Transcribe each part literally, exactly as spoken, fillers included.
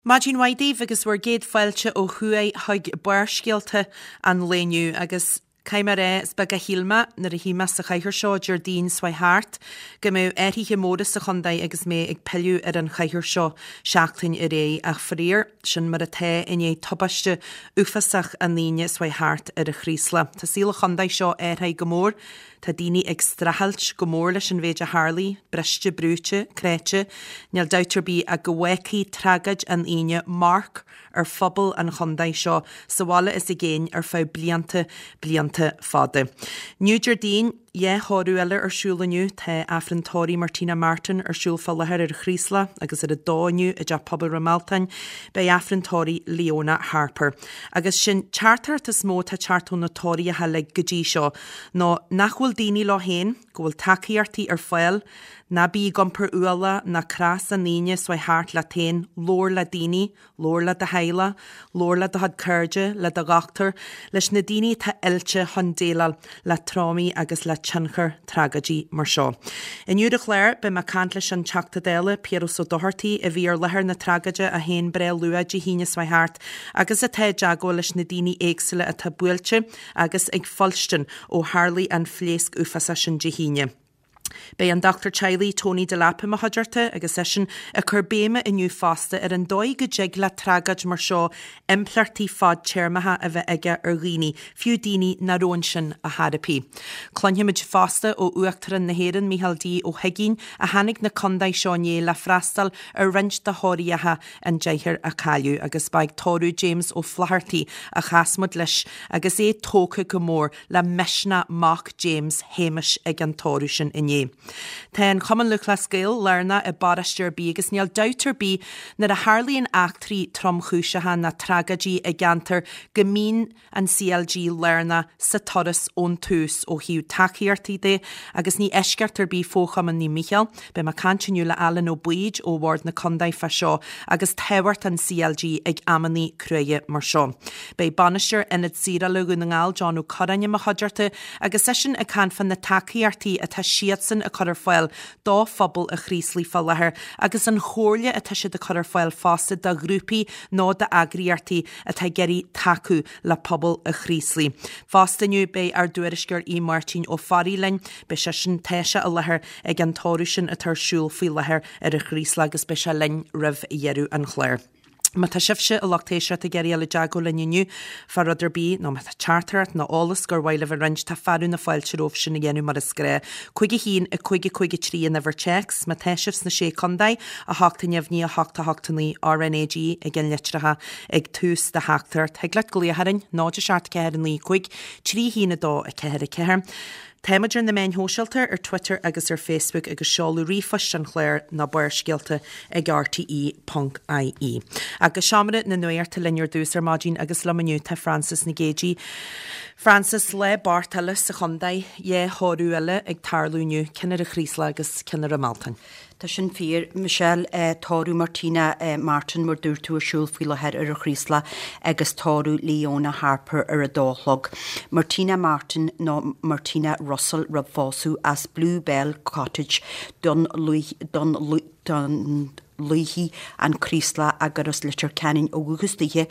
Máidín waidíh agus bhar géad fáilte ó thuaidh thug buairscéalta an léniu agus Caimar é sbag a hílma nar a híma sa chaithir seo Jardín Swai Hart, go mé éirithe móda sa chundaid agus mé ag peiliú ar an chaithir seo seachtain i ré ach frír sin mar a té in é tobaiste ufasach a níine Swai Hart ar a chrísla. Tá síla chundaid seo éirthaid go mór, tá daoine ag strahailt go mór leis an bhéide Harlaí, breiste brúte, créite, neal dautar bí a go bhhacaí tragad an aine Mark ar phobal an chundaid seo sa bhalla is i géin ar fá blianta blianta fada. New Jardín é háú eile ar siúlaniu tá afrantóirí Martina Martin ar siúl fallahar ar chrísla agus ar a dániu i d pobal Ramaltain bei afrantóirí Leona Harper. Agus sin chartar tá smó tá chartú natóirí a heile godí seo nó nachhfuil daoine lá héin go bhfuil takeíartaí ar fáil na bí gompar uala na crás a níine Swai Hart le tain lór le daoine, lór le de heile, lór le de had cyrde, le de gachtar, leis na daoine tá ilte chun déal le trámaí agus le tsinchar tragadí mar seo. In Iúd a chléir be me cant leis an teachta déile Piero so dohartaí a bhí ar lethir na tragaide a héin bre luaid de híine Swai Hart agus a té deagó leis na daoine éagsile a tá buailte agus ag folstin ó Harlaí an phléasc ufasa sin de híine. Bei an Doctor Chiley Tony de Lappe a hadirta agus sin a chur béime iniu fásta ar an dóid go deag le tragad mar seo implartí fad téirmethe a bheith aige ar ghine fiú daoine na róin sin a hadapí. Clonhiimiid fásta ó uachtar an nahéan Mihaldí ó Higín a hanig na condaid seoné le freistal ar rint de háirithe an deithir a caiú agus baig tóú James ó Flaherty a chasmod leis agus é tóca go mór le meisna Mark James héimis ag an tóú sin iné. Tá an cuman lu le scéil learna i baristeir bí agus níall dautar bí na a Harlaíon actrí tromchúisethe na tragadí a gantar gomín an C L G learna sa toras ón tús ó hiú takeíartaí dé agus ní eisceartar bí fóchaman ní Michael be ma cantinú le Alan ó buid ó bhard na condaid fa seo agus tehairt an C L G ag amaní cruige mar seo. Bei banisteir inad sira lugu na ngáil John ó Coranne a hadirta agus sin a can fan na takeíartaí a tá siad san a chuir fáil dá phobal a chríslí fallahar agus an chóirle a tuise de chuir fáil fásta de grúpi nó de agriartaí a tá geirí taú le pobal a chríslí. Fástaniu bé ar dúirisgur í Martin ó Farílein be se sin teise a lethir ag an tóú sin a tarsúl fí lethir ar a chrísla agus be se lein rih dhearú an chléir. Ma tá sibse a lachtéise a geirí le deagó leniu far rudidir bí nó me chartart na álas gur bhile bh rint tá farú na fáilteróh sin na dhéanú mar a scré. Cuige hín a chuige chuige trí na bhar checks, ma teisifs na sé condaid a háta neamhní a háta hátaní R N A G ag gin litratha ag tús de hátar. Teag le goléharin náidir seart ceir an lí chuig trí hína dó a ceir a ceir. Téimeadir na main hóseiltar ar Twitter agus ar Facebook agus seáú rífas an chléir na buairscéalta ag R T E dot I E. Agus seaamara na nuirta linnear dús ar mádín agus lemaniu tá Francis na Géji. Francis le bartala sa chundaid é háú eile ag tarlúniu cinnar a chrísla agus cinnar a Maltain. Tá sin fír Michelle eh, táú Martina eh, Martin mar dúirtú asúl filehead ar a chrísla agus táú Leona Harper ar a dálog. Martina Martin nó Martina Russell rab fású as Bluebell Cottage don Louis don Louis don Louis an chrísla agus litir canin ó gugustíhe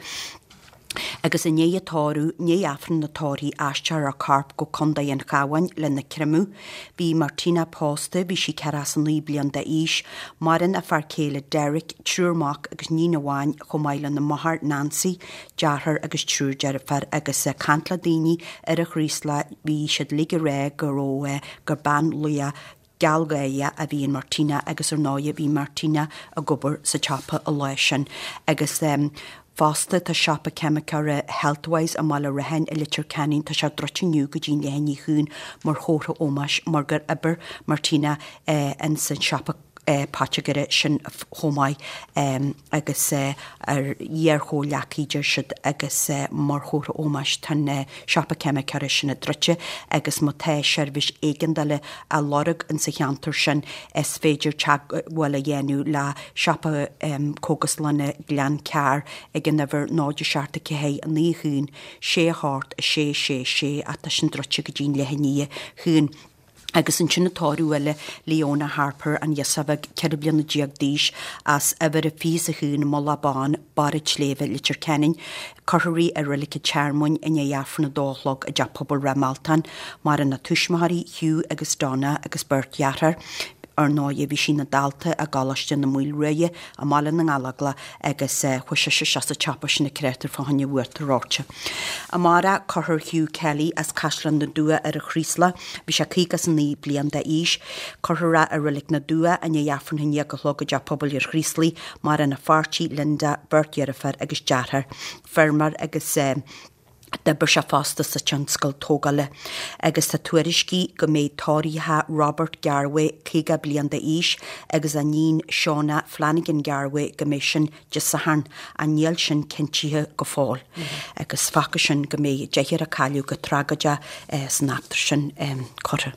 agus in néad táú né afran na táirí aistear a carp go condaid an chahain le na cremú, bí Martina Pásta bhí si ceras an lí blian de ís, marin a far céile Derek trúrmach agus ní naháin chomáile na mahar Nancy, dearthar agus trúr dearfar agus a cantla daoine ar a chrísla bhí siad lige ré gur ó gur ban luia galgaia a bhí Martina agus ar náia bhí Martina a gobar sa chapa a leisin agus um, Fásta tá seapa cemicara Healthwise a mala rahan a litir canin tá se drotiniu go dín lehanní hún mar chóra ómas mar gur aber Martina eh, an san seapa Uh, pátegare sin chomáid um, agus uh, ar dhéarchó leachíidir siad agus uh, mar chóra ómas tan uh, seapa cemicara sinna drute agus má té seirbhís éigendale a lorug an sa cheantar sin is féidir teaghfuil a dhéanú le seapa um, cógus lena glean cear ag an nabhar náidir searta cehé an ní hún sé háart a sé sé sé a tá sin drute go dín lehanní hún. agus an sinnatáú eile Leona Harper an Iasabhag ceir bliana diaag díis as ever a fís a hún Mollabán barid sléve litir kenning, Corthaí a rilike chairmoin in a jaafrna dólog a Japobal Ramaltan, mar an na tuismaharí Hugh agus Donna agus Bert Jarrar, ar náide bhí sin na dalta a galaiste na múil ruie a mála na ngalagla agus chuise se se chapa sin na crétar fáhanne bhuairta ráte. A mara Corthair Hugh Kelly as Caslan na dua ar a chrísla, bhí se cígas an ní blian de ís, Corthaire a rilik na dua a ne jafran hin jagalog a Japobal ar chríslí mar an na fartí Linda Bert Jarrar agus Jarrar, fermar agus de ber se fásta sa tionscail tógale. Agus tá tuairiscí go méid táiríthe Robert Garway cíga blian de ís agus a nín Shauna Flanagan Garway go méid sin de sa harn a níl sin cintíthe go fáil. Agus faca sin go méid deithir a caiú go tragaide snaptar sin Corthair.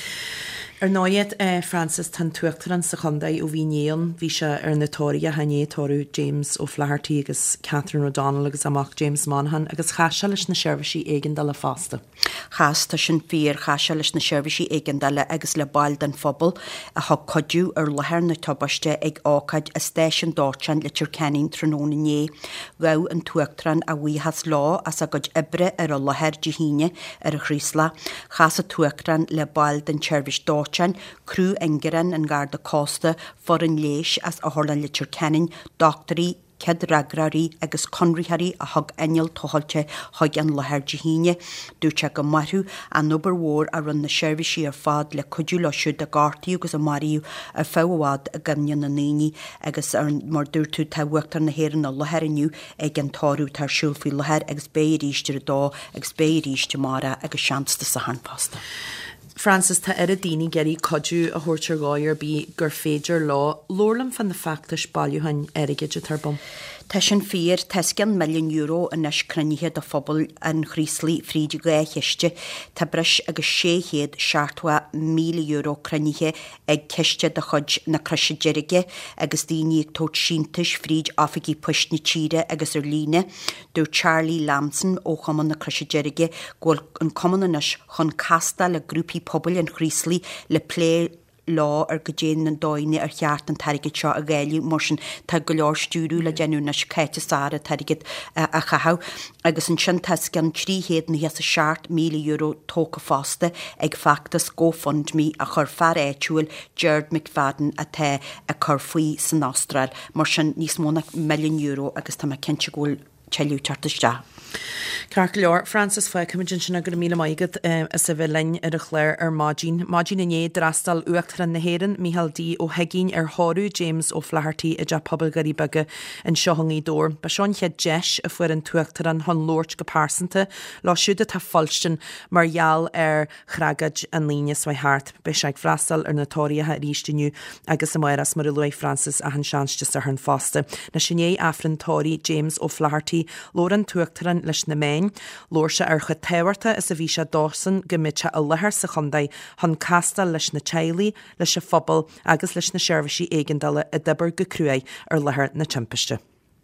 Ar náiad eh, Francis tan tuachtaran sa chundaí ó bhí néan, bhí se ar na tóirí a hané tóirú James ó Flaherty agus Catherine O'Donnell agus amach James Monaghan agus chaise leis na seirbhísí éigean le fásta. Chas tá sin fíor chaise leis na seirbhísí éigean agus le bail den phobal a thug codú ar lethir na tubaiste ag ácaid a stéisian dátean litir cenning tróna né, bheh an tuachtaran a bhuihas lá as a god ibre ar a lethir de híine ar a chrísla, chas a tuachtaran le bail den seirbhís dátean Crú engeran an garda costa for an léis as a horlan litir kenning, doctorí, ced ragrarí agus conritharí a thug einil tohalte thug an lethir de híine, dúirte go marthú an obair mhór a run na seirbhísí ar fad le cuidú leisiú de gartaí agus a maríú ar fáhád a gimne na naoine agus ar mar dúirtú tá bhuachtar na héan na lethir iniu ag an táú tar siúlfaí lethir agus béiríiste dá agus béiríiste mara agus seansta sa harnpasta. Francis tá ar a daoine geirí codú a thuirtear gáir bí gur féidir lá, lorlam fan na factas bailúhain aige de tarbom. Tá sin fír teiscin milliún euro in nes crunithe do phobal an chríslí fríide go éiste, tá bris agus séhéad seaartha míle euro crunithe ag ceiste de chud na cruise deirige agus daoine ag tót síntais fríd áfaigí puist na tíre agus ar líne, dú Charlie Lamson ó chaman na cruise deirige ghfuil an cumannas chun casta le grúpi pobl an chríslí le plé lá ar go déan an dóine ar cheart an tarigid seo a gaiiliú mar sin tá go leor stúrú le déanú na céite sára tarigid a chathú agus an sin teiscin tríhéad na heas a seart míle euro tóca fásta ag factas GoFundMe a chur fear éitiúil Gerard McFadden a the a chur faoi san Austráil mar sin níos móna milliún euro agus tá cinnte ghfuil teiliú tartaiste. Carc leor, Francis Foy, cymryd sin agor míle maigad uh, a sa bhlein ar a chléir ar Mágin. Mágin in é drastal uachtar na héireann Mícheál D ó Hegín ar Thorú James ó Flaherty a Japobal garí bege in seohangaí dór. Ba seán chead deis a fuair an tuachtar an hon Lord go pásanta, lá siúda tá falstin mar gheall ar chragad an líne swai hart. Be seag frastal ar natóriathe rístiniu agus a mairas mar luai Francis a han seanste ar han fásta. Na sinné afran Tóri James ó Flaherty, Lór an tuachtar leis na main, lór se ar chud téhairta is a bhí se dásan go mitse a lethir sa chundaid hon casta leis na teilí, leis se phobal agus leis na seirbhísí éigeandála a d'obair go cruaigh ar lethir na timpiste.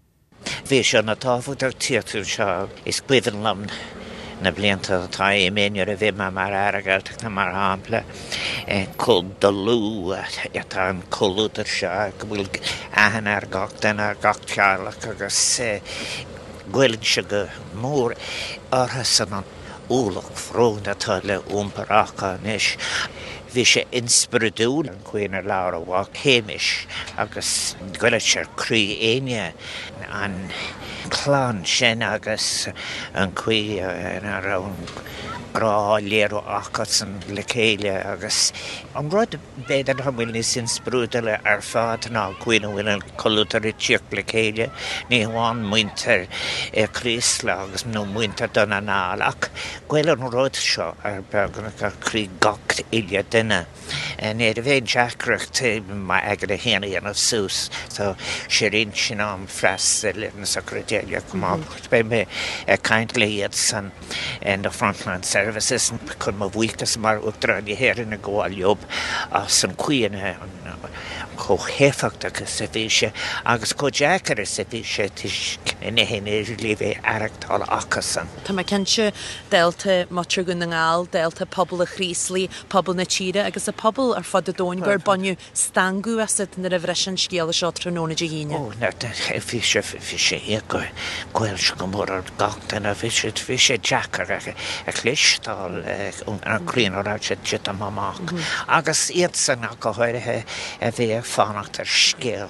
Bhí se na táfud ar tíochtú seo is cuidan lam na blianta atá i méinear a bhí me mar airgeilteach na mar hápla cul do lú atá an colútar seo go bhfuil ahan ar gach den ar gach tearlach agus Gwelyn se go mór ortha san an úlach frón atá le úmparacha níos. Bhí sé inspiridún an cuioine leabhar a bhá chéimiis agus gwelyn se crí aine an chlán sin agus an cuí ar an grá léir ó achas an le chéile agus an rud beidir an bhfuil níos inspirúdala ar fád ná cuioine bhfuil an colútar i tíocht le chéile ní bháin muintear é chrísla agus nó muintear donna náil ach ghuiil an rud seo ar beagna gur crí gacht ile duine ní a bhéon deacreacht má agur a héanaí an sús so sé rin sin am freis le na sacradéile go mácht be mé caint le iad san in the frontline services chun má bhuichtas mar uachtar an héir in a gáil job as an cuioine cho héfacht agus sa bhíse agus go deacar sa bhíse ina héine líbh airachtáil achasan. Tá mai cinse delta mutir gon na ngáil, delta pobl a chríslí, pobl na tíre agus a pobl ar fad a dóin gur banniu stangú asad na a bhreisin scéala seo tróna de híine. Ó, na bhíse bhíse hé go gweil se go mór ar gachtain a bhíse bhíse deacar a chléistáil an clíonar á se jit am amach. Agus iad san a go háirithe a bhí fánacht ar scéal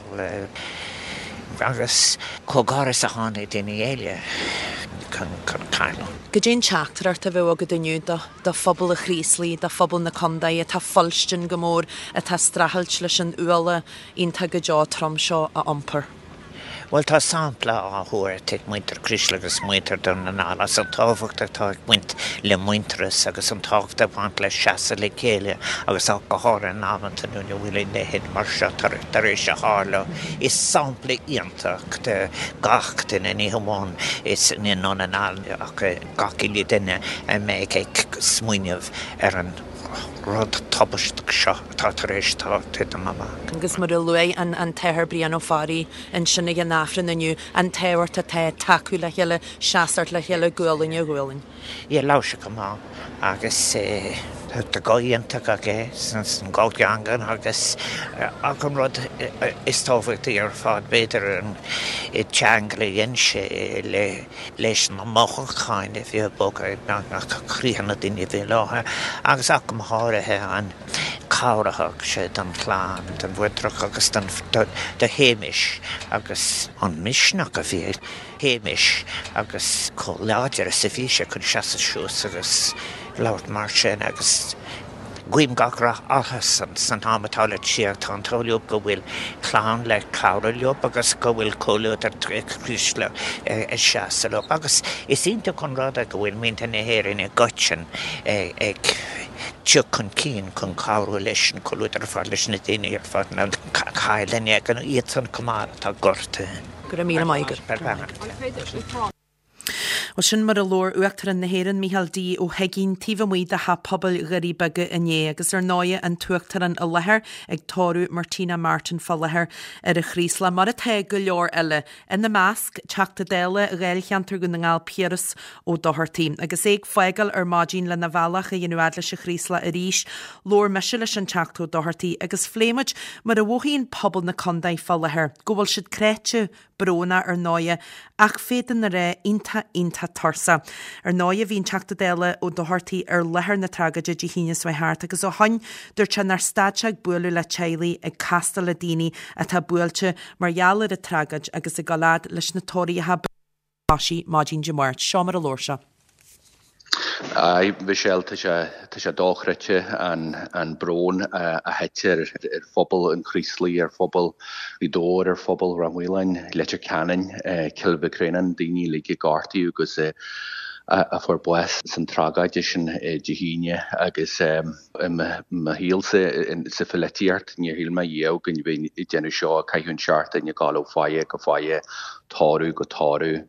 agus cógáras a hána daoine éile chun cailú. Go dén teachtar ar a bheith agad iniu do phobal a chríslí, do phobal na condaí a tá folstin go mór a tá strahailt leis an uala ionta go deá trom seo a ampar. Well, tá sampla á thuair teag muinter crísle agus muinter don na nála san táhacht tá muint le muinteras agus an tácht a bhaint le seasa le céile agus á go háir an námanta núna bhfuil le héad mar se tar éis se hála. Is sampla íontach de gachtain in hamháin is ní ná an nála ach gacilí duine a méid ag smuoineh ar an rud tabasteach seo tá tar éis tá tuid am amach. Agus mar a luai an an téir brian ó fárí an sinna an náfran aniu an téhairt a té taú le heile seaart le heile gúlainn a gúlainn. Ie láise go má agus de gáíonnta a gé san gáilgeangan agus a chun rud is táhachttaí ar fád beidir an i teangla dhéanse le leis na mochaáin i bhí boga nach chríhanna duine bhí láthe agus ach go háirithe an cáireach sé don chláán den bhuiireach agus de héimiis agus an misneach a bhí héimiis agus có láidir a sa bhíse chun seasa siús agus láirt mar sin agus Guim gachra alhas san san hamatala siar tan toliop go bhfuil chlán le cára leop agus go bhfuil cóliúd ar tre crísle e seasa leop agus is ínta chun ráda go bhfuil mínta na héirin e gotsin ag tiú chun cín chun cáú leis an cóliúd ar fád leis na daine ar fád na cáileine ag an iad san cumár tá gorta. Gur a míle maigur. O sin mar a lór uachtar an nahéan Mícheál ó heginn tíomh muid a ha pobl garíbaige iné agus ar náide an tuachtaran a lethir ag táú Martina Martin fá lethir ar a chrísla mar a the go leor eile ina measc teachta déile a réilcheantar go na ngáil Piaras ó dothartaí agus éag feigeal ar mádín le na bhealach a dhéanúad leis a chrísla a ríis lór meise leis an teachtú dothartaí agus fléimeid mar a bhthíonn pobl na condaid fá lethir go bhfuil siad créite brona ar náide ach féidir na ré inta inta tarsa. Ar náide bhín teachta déile ó dothartaí ar lethir na tagaide de híine swaithart agus ó hain dúirt se nar státeag buailú le tealaí ag castal le daoine a tá buailte margheallar a tragaid agus i galád leis na tóirí a habáí mádín de mairt. Seo mar a lór se. Ai, Michelle, tá sé dóchreite an brón a heitir ar phobal an chríslí ar phobal i dóir ar phobal ramhhuilein leitir canan cilbhcréan daoine le gáirtaí agus a for bues san tragaide sin de híine agus ma híalsa sa filetíart ní híl ma dhéo gon bhí i déanú seo caiithún searta in gáil ó fáie go fáie táú go táú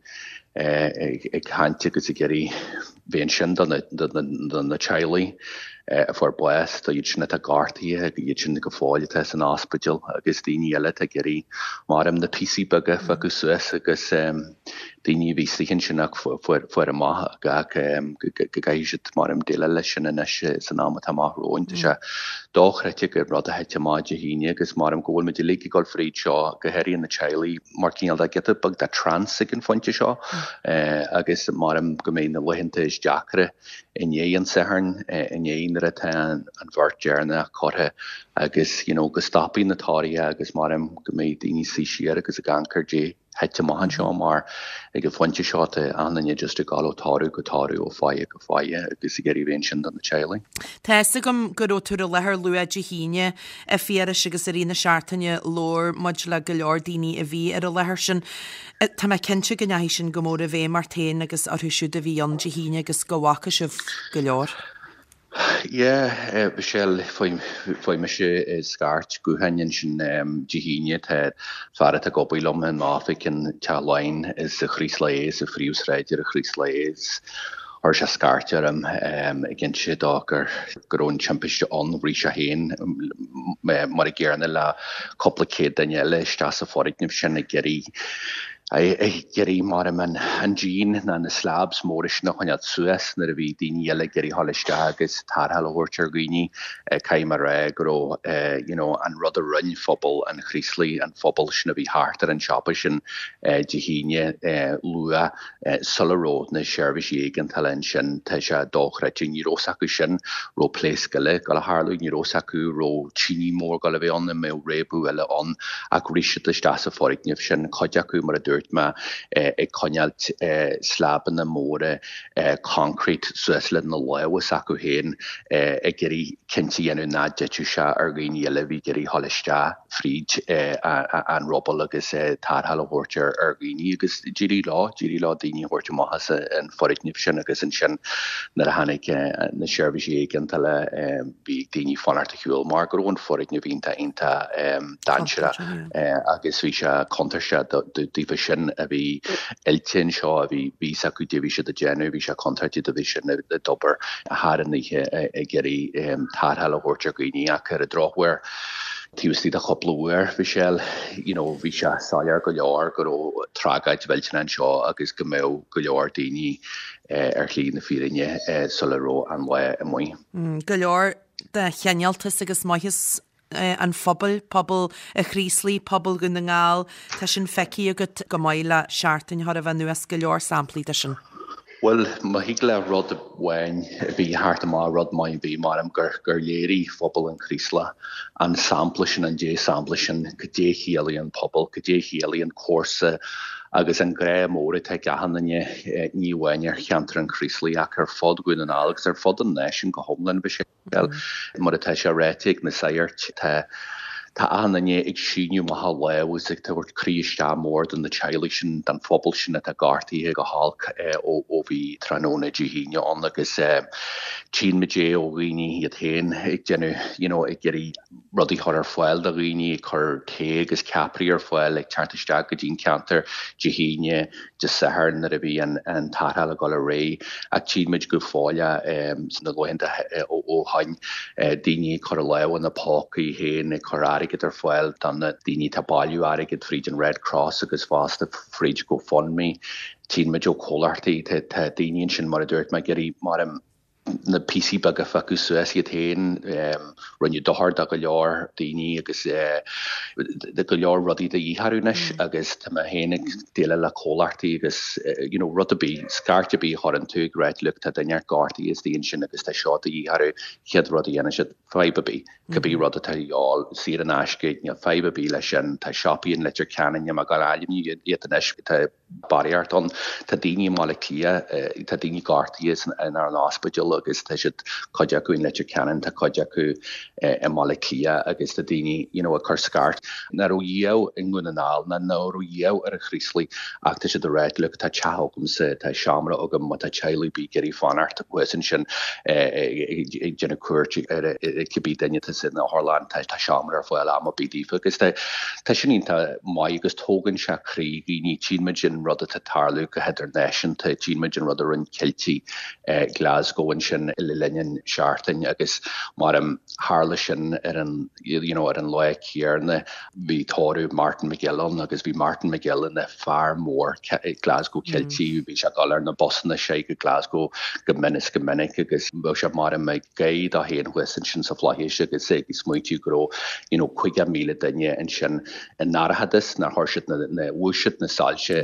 ag hainte agus i geirí bhíon sin don na tealaí a for bues tá iad sinna a gáirtaí ag iad sin go fáile te an ospidal agus daoine eile a geirí mar am na P C buga agus Suas agus daoine bhí sin sinach fuair a maith go gaiisiid mar am déile lei sin in san ámat amachróin tá sé dóchreite go rud a heite máide híine agus mar am ggóil me de lí gáil fríd seo go heirí na tealaí mar cíal a geta bag de trans ag an fonte seo agus mar am go mé na lehinnta is deacre iné an saharn iné ar an bhhartdearna chotha agus go stoppaí na táirí agus mar am go mé daoine sí siar agus a gancar dé heite maihan seo mar ag go fonte seáta ananne just a gáil ó táú go táú ó fáie go fáie agus i geirí bhéon sin don na tealaí. Teiste gom go ó tú a lethir luad de híine a fiara agus a rína seaartainine lór mud le go leor daoine a bhí ar a lethir sin. Tá me cinse go neéis sin go mór a bhéh mar tain agus arthúisiú a bhí an de híine agus gohacha sibh go leor. Yeah, Michelle, foi me se scaart gohannin sin de híine te far a gobilom an African Charline is a chrísléis a friúsreidir a chrísléis ar se scartear am gin si gur gurún champiste an rí se héin mar a ggéarna le coppla céad daile sta sa forignim sin na geirí Geri mar man an jean na na slabs móris nach an Suez na a bhí daoine eile geirí halliste agus tarhall hortir gwini cai mar gro you know an rud a run phobal an chríslí an phobal sin a bhí hartar an shoppa sin dehíine lua sularó na seirbhís éigen talent sin te se dóchreite nírósacu sin ro pléis goile gal a Harlú nírósacu ro tíní mór gal a bheith an na mé rébu eile an ag ríise de sta sa forigníomh sin coideacu mar a dúirt ma ag coinealt slaban na móra concrete suaslid na lewas acu héin ag geirí cinnti enú ná deitú se ar ghaoine eile bhí geirí halliste fríd an robal agus tarhall a hortir ar ghaoine agus ddírí lá ddírí lá daoine hortir maithas an forigníomh sin agus an sin na a hanig na seirbhís éigen tala bhí daoine fanart a hiúil mar gur ón forigníomh ínta ínta dansere agus bhí se contar se dífa sin a bhí eltin seo a bhí ví acu déhí se a dénú bhí se contartí a bhí sin a dobar a háannaiche a geirí tarhall a hortir ghaoine a chu a drochhar tíústí a choplaúir bhí sell bhí se sáar go leor gur ó trágaid bhiltin an seo agus go mé go leor daoine ar chlí na fírinne sularó an le a muoi. Go leor de cheanaltas agus maithis an phobal, pobl a chríslí, pobl gun na ngáil, tá sin feici agat go maiile seaartain har a bheith nuas go leor samplaí de sin. Well, ma hiig le rud a bhain bhí hart má rud mai bhí mar am gur gur léirí phobal an chrísla an sampla sin an dé sampla sin go dé chéalaí an pobl, go dé chéalaí an cósa agus an gré móra te gahananne níhhain ar cheantar an chríslí ach ar fod gúin an agus ar fod an nation go homlan be sé mar a te se réiteigh na sairt te Tá ananne ag síniu maha legus ag tá bhart críiste mór den na teile sin den phobal sin a gartaí go hálk ó ó bhí tróna dihíine an agus tí medé ó rií iad héin ag dénne ag geirí rudí chu ar foiil a rií chur té agus caprií ar foiil ag teartiste go dín cantar dihíine de sehar na a bhí an tarhall a go a ré a tíid go fáile na lohananta ó hain daoine chu a le an na pácaí héin ag chorá get ar foiil dan na daoine tá bailú aigid fríd an Red Cross agus fásta fríd go fondmi tí me jo cólartaí tá daoine sin mar a dúirt me geirí mar am na P C bag a facu Suesiad héin rinne dohar a go leor daoine agus de go leor rudí de íharúneis agus tá hénig déile le cólartaí agus rud a bí scarta bí chu an tú réit lu a daine gartaí is daon sin agus tá seo a íharú chead rudí ana si feibebí go bí rud a tááil si an ascaid ne feibebí lei sin tá siopíon leitir cean a gal aimní iad tá bariart an tá daoine mála clia tá daoine gartaí is in ar an hospital agus tá siad coideacu in leitir cean tá coideacu i mála clia agus tá daoine a chur scart na ro dhéh in gúnaál na nó ro dhéh ar a chríslí ach tá siad a réit le tá tehamm sa tá seaamra agam má tá teilú bí geirí fanart a buan sin ag dénne cuairt cibí daine sin na Harlan tá tá seaamra ar foiil am a bídífa agus tá sin ínta mai agus tógann se chrí ní tíid sin rud a tarlú go heidir nation tá tíid rud a run Keltí Glasgow sin i le leinn seaartain agus mar am hála sin ar an ar an le céarna bhí táú Martin McGillan agus bhí Martin McGillan na fear mór Glasgow Keltí bhí se galar na Bosna sé go Glasgow go minis go minic agus bh se mar me gaid a héon huisan sin sa flahéise agus sé gus smuitiú gro chuige míle daine an sin in nárahadas na thuirsid na bhuiisiid na sáilse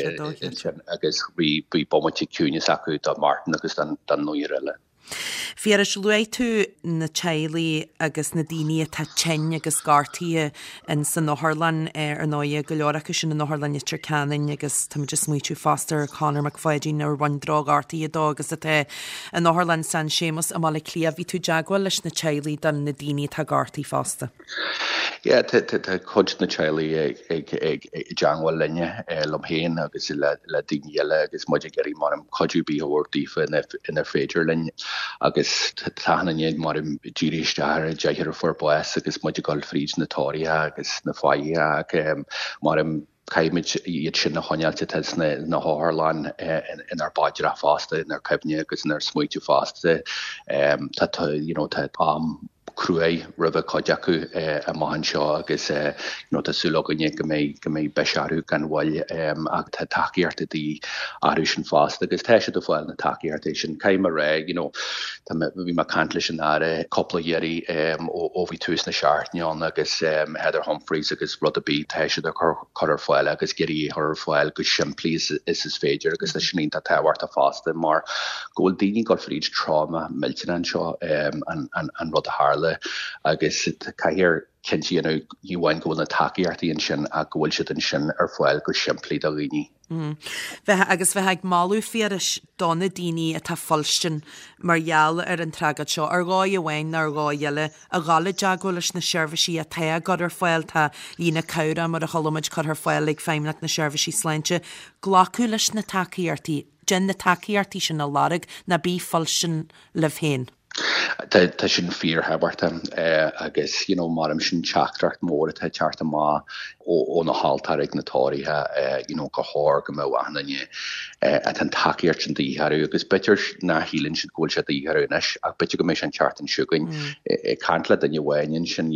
agus bhí bommatí cúne acu a Martin agus den nuir eile. Fiar is lué tú na tealaí agus na daine tá tein agus gartaí in san Nóharlan ar náide go leorcha sin na Nóharlan itir canin agus tá just muú faster Conor McFadden ar bhain drog gartaí dó agus a an Nóharlan san sémas a mála clia bhí tú deagháil leis na tealaí dan na daine tá gartaí fásta. Ja, tá chuid na tealaí ag deanghil linne lom héin agus le daine eile agus muidir geirí mar an coidú bí óirtífa ina féidir linne agus tánanéad mar ddíríiste deithir for bues agus muidir gáil fríd na tóirithe agus na fáí ag mar caiimiid iad sin na chonealte na na hálan in ar baidra fásta in ar cebne agus in ar smuitiú fásta tá you know tá am crué rubh coideacu a mahan seo agus tásúlaganne go mé go mé beisiarú gan bhil ag tá takeíarta dí áú sin fásta agus teise do fáil na takeíarta sin caiim a ré bhí mar cantla sin ára coppla dhéirí ó bhí tús na seaartneán agus Heather Humphreys agus Rutherby teise do chuir fáil agus gurí thur fáil go siimplí is is féidir agus na sinínta táhhairta fásta mar ggóil daoine go fríd trauma milltain an seo an rud a hála agus caiir cinnti an bhhain go na takeíartaí sin a ghfuil si an sin ar fáil go siimplí a rií. Bheit agus bheit ag máú féris donna daoine a tá folstin margheall ar an tragad seo ar gáid a bhhain ar gáile a gála deagúlas na seirbhísí a ta god ar fáil tá lína cera mar a cholamid chu ar fáil ag féimnach na seirbhísí sláinte ghlacu leis na takeíartaí gin na takeíartaí sin na larag na bí folstin le féin. Tá sin fír hebarta agus marm sin teachtracht mór tá teartta má ó na halltar ag natáirithe go háir go mó ananne a an takeíart sin dtíharú agus bitir na hílann sin ghil se dtíharú nes ach bitir go mééis an teart an siúgain i cantla den bhhain sin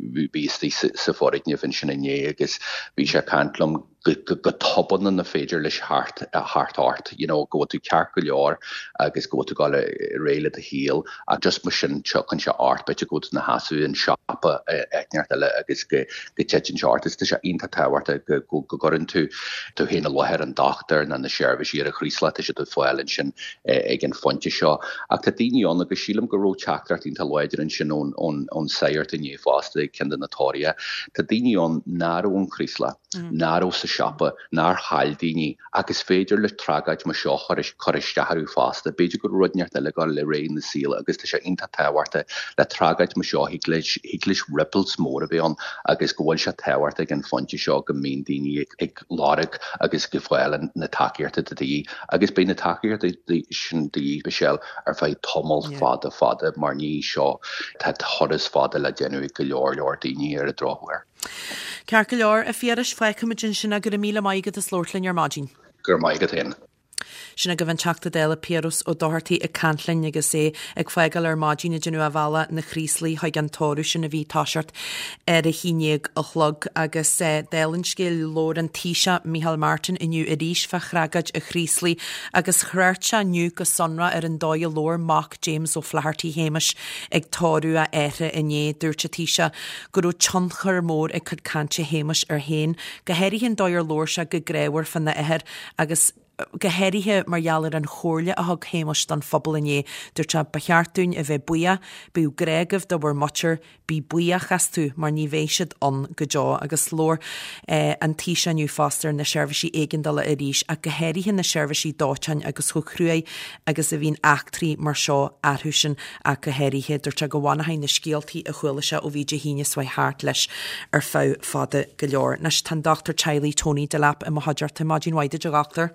bíí sa fórigne fin sin inné agus bhí sé cantlam go toban na féidir leis hart a hartart go tú cear go leor agus go tú gáile réile a híal a just mar sin chuchan se art bete go na hasú an siapa agneart eile agus go tetin seart is se inta táhharta go gorin tú tú héna leheir an doctor na na seirbhísí ar a chrísla se do foiilin sin ag an fonte seo ach tá daoine agus sílam go ró teachtracht ínta leidir an sin ón seirt in é fásta cin na natária tá daoine náró an chrísla náró sa siapa nar hail daoine agus féidir le tragaid mar seo choristeharú fásta beidir go rudneart eile go le ré na síla agus tá sé inta táhharta le tragaid mar seo higlis ripples mór a bhéon agus gohfuil se táhharta ag an fonte seo go mén daoine ag láric agus go bhfuil na takeíarta dí agus bé na takeíarta sin dí beisiil ar fáid tomol fada fada mar ní seo tá thoras fada le déanú go leor leor daoine ar a dráhhair. Cear go leor a fiaris feicimidjin sin a gur a míle maigad a slórtlainn ar mágin. Gur maigad hen. Sinna go bhain teachta déile Piarus ó dóirtaí ag cantlainn agus é ag feigeal ar mágin ginu a bhela na chríslaí chuig an tóú sin a bhí táseart ar a chinéag a chlog agus délann scéil lór an tíise Michael Martin inniu a ríis fe chragad a chríslaí agus chréirte nniu go sonra ar an dóil lór Mark James ó Flaherty Hamish ag tóú a éire inné dúirte tíise gurú tionchar mór ag chud cante Hamish ar héin go héiríonn dóir lór se go gréhar fan na éir agus gohéirithe margheallar an chóirle a thug Hamish don phobal inné dúirte becheartún a bheith buia bú gréagah do bhar muir bí buia chasú mar ní bhéisiad an go deá agus lór an tíise nniu fástar na seirbhísí éigindala a ríis a gohéirithe na seirbhísí dátein agus chu cruúé agus a bhín achtrií mar seo athúsin a gohéirithe dúirte go bhhainnahain na scialtaí a chualaise ó bhí de híine swa háart leis ar fá fada go leor. Nes tan Doctor Charlie Tony de Lap a mohaidirta mágin waide de gachtar.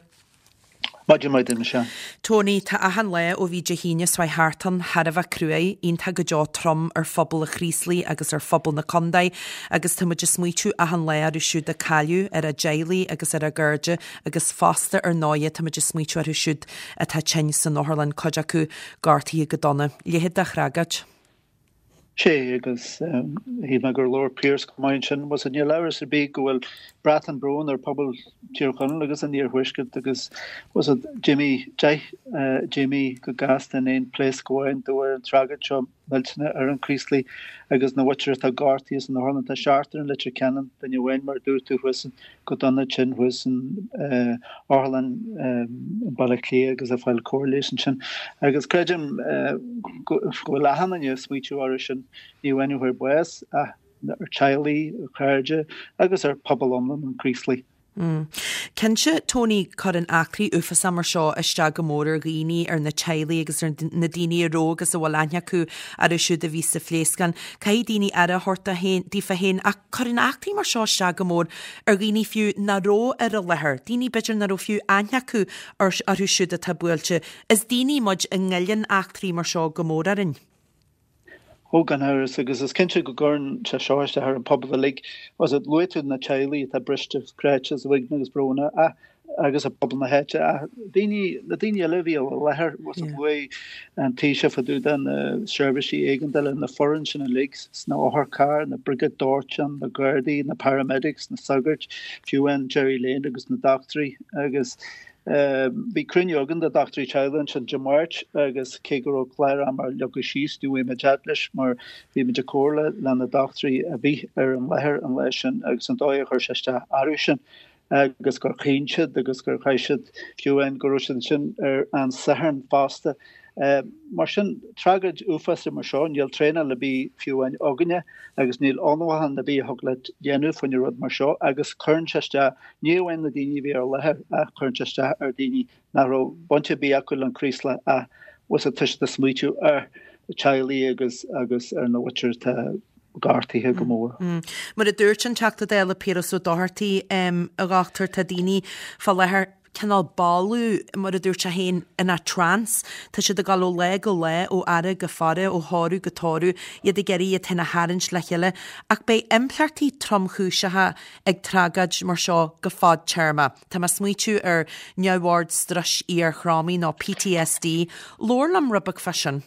Tony tá ahan le ó bhí de híine swa háartan Harbh cruúé ionta go deá trom ar phobal a chríslaí agus ar phobal na condaid agus tá muidir smuitiú ahan le ar siúd a caiú ar a déalaí agus ar a gurde agus fásta ar náiad tá muidir smuitiú ar siúd a tá tein san Northern coide acu gáirtaí go donna. Léhead a chragad. sé agus hí me gur Lord Pierce gomain sin was an leir a bé gohfuil brat an brn ar pobl tíchan agus an níorhuiiscid agus was a Jimmy J uh, Jimmy go gas in ein place goin do an tragad seo miltena ar an chríslaí agus na watcher a gartíos an Holland a charter an litre kennen den je wein mar dúr tú huissen go donna chin huissen uh, Orland um, Balaclé agus a fáil correlation sin agus crejim uh, go lehan an je smuitiú ar sin ní anywhere bues a ar Charlie Carge agus ar pobl omlan an chríslaí. Mm. Kense Tony chu an acrí ufa samar seo iste go mór rií ar na tealaí agus na daine rógus a bhil aneacu ar siúd a ví sa phléascan cai daine ar a horta dífa héin a chu an acrí mar seo iste go mór ar rií fiú na ró ar a lethir daine beidir na ró fiú aneacu ar arú siúd a tabuilte is daine mud an ngeilinn acrí mar seo go mór arin. Hogan Harris agus is kinse go gorn se seáiste ar an pub lig was it luú na Chile a briste kréches wig agus brona a agus a pub na hete a déine na déine Olivia lehar was a way an téise faú den service eigendel in na foreign in legs sna haar car na Brigade Dorchan na Gardaí na paramedics na Sugart fiú en Jerry Lane agus na doctory agus Bhí cruneogan de Doctor Childland an Jamarch agus cégur ó chléir am mar legus síos dú é meadlis mar bhí me de cóla le na doctorí a bhí ar an lethir an leisin agus an dóid chuir seiste áirisin agus gur chéinsead agus gur caiisiid fiúin go sin sin ar an saharn fásta. Mar sin tragad ufas mar seán níl tréna le bí fiúin aganine agus níl anhahan na bí thugla dhéanú fan rud mar seo agus chunseiste níomhain na daoine bhí ar lethir a chunseiste ar daoine naró bonte bí acu an crísla a was a tuis de smuitiú ar Chile agus agus ar na witir tá gartaíthe go mór. Mar a dúirt an teachta déile Piras ó Doherty a gachtar tá daoine fá lethir canál balú mar a dúirt a héin ina trans tá si a gal ó le go le ó ara go fare ó háú go táú iad i geirí a tena háins le heile ach bei implartí tromchúisethe ag tragad mar seo go fád teirma. Tá mas smuitiú ar neabhhard stras ar chrámí ná P T S D lórlam rubach fashion.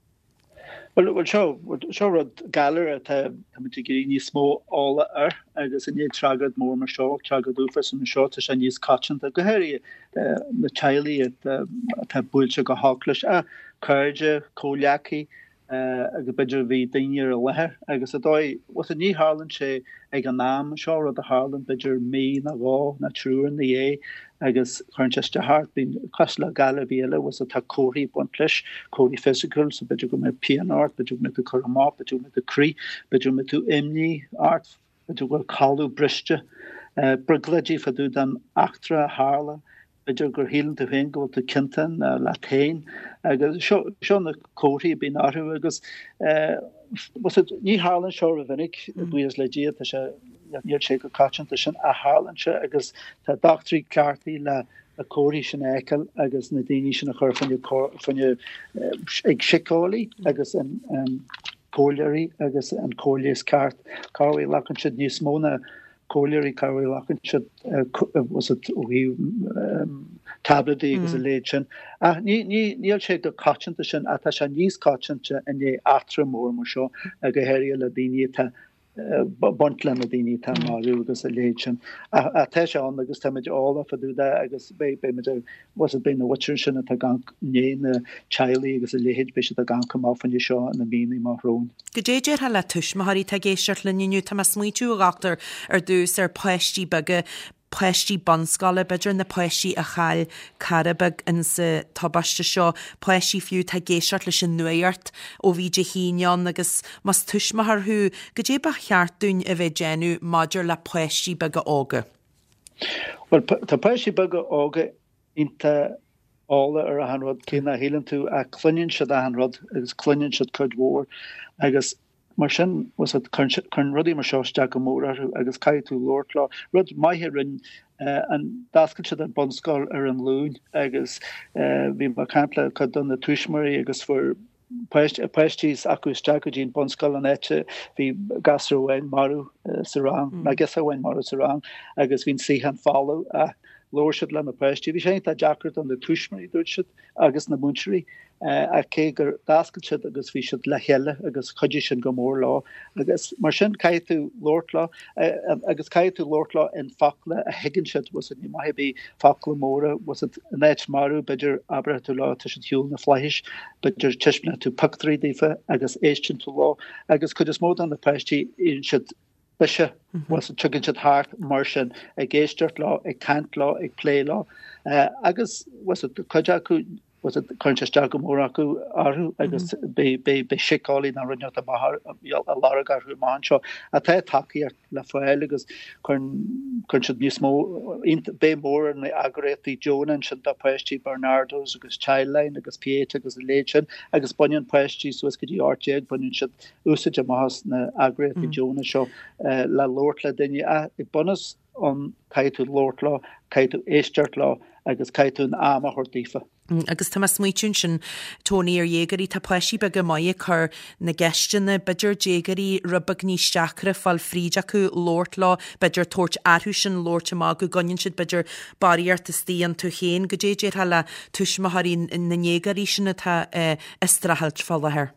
Well, well, seo seo rud galar a tá gurí níos smó ála ar agus in éag tragad mór mar seo tragad úfas an seo a sé níos caiint a gohéirí na Chile tá búilte go hálas a chuide cóleaí agus beidir bhí daine a lethir agus a dóid was a ní hálann sé ag an náam seo rud a hálann beidir mí na bhá na trúan na é agus chuintiste hart bín cosla gala bíile was a tá cóí buntlis cóí physical so beidir go me pian art beidir me tú chomá beidir me tú crí beidir me tú imní art beidir go callú briste brigladí faú den achtra hála beidir gur hílann tú féin go tú cintan latéin agus seo na cóí bí áú agus was it ní hálann seo a vinnig buas le dí a se níl sé go caiint sin a hálanse agus tá doctorí ceartaí le a cóí sin écail agus na daoine sin a chur fanne ag sicálaí agus an cóileirí agus an cóileas ceart cáhí lechan siad níos móna cóileirí cáhí lechan siad was it óhí tabletí agus a léid sin a níl sé go caiinte sin a tá se níos caiinte in é atra mór mar seo a go héir le daoine tá buntlen a daoine tá máú agus a léid sin a te se an agus táid ála faú agus bé bé was bé na witir sin a gang né na Chile agus a léhéid be a gang cum áfan seo na bíí marrón. Go déidir ha le tuis maithaí tá géisiart le nniu tá smuitiú aachtar ar dús ar poisttí bege poisttí bonscala beidir na poisttí a chail carabag in sa tabaiste seo poisttí fiú tá géisiart leis sin nuart ó bhí de híineán agus mas tuismathú go dé ba cheartún a bheith déanú maidir le poisttí bege ága. Well tá poisttí bege ága inta ála ar a hanrod céna hélan tú a cluinn siad a hanrod agus cluinn siad chud mhór agus mar sin was het chun rudí mar seoiste go mór agus cai tú lortlá rud maithe rinn an dascail siad an bonscáil ar an lún agus bhí mar campla chu don na tuismarí agus fu poisttís acu strategín bonscáil an éite hí gasarhhain marú sarán na gas ahhain marú sarán agus hín si an fáú a lóirsead le na poisttí. Bhí sé a deacart an na tuismarí dúirsead agus na múnseí a cé gur dascail siad agus bhí siad le heile agus chuidir sin go mór lá agus mar sin caiú lortlá agus caiú lortlá in fala a higann siad was ní maithebí fala móra was it néit marú beidir abre tú lá tu hiúil na fleis beidir tiisna tú pactarí dífa agus éistin tú lá agus chud is mód an na poisttí on siad Bisha was a tugann siad hart mar sin ag géisteart lá ag cant lá ag plé lá agus was it chuide acu was it chuinte go mór acu áú agus be sicáí na rinne a bahar a lá garú má seo a te takeíart le foiil agus chun chun siad níos mó bé mór na agrétaí Jonan sin a poisttí Bernardos agus Childline agus Pieta agus léid sin agus buinn poisttí suas go dtí áteag buinn siad úsid a más na agrétaí Jonan seo le lort le daine a ag bunas an caiú lortlá caiú éisteart lá agus caiitún am a chortífa. Agus tá smuitiún sin Tony ar dhégarí tá pleisí be go maiid chur na gceistena beidir dégarí rubag níos deachra fáil fríd acu Lord lá beidir tuairt airthú sin Lord má go ganin siad beidir baríart is tíon tú chéin go déidir hala tuismathaí na négarí sinna tá istrahailt fálathair.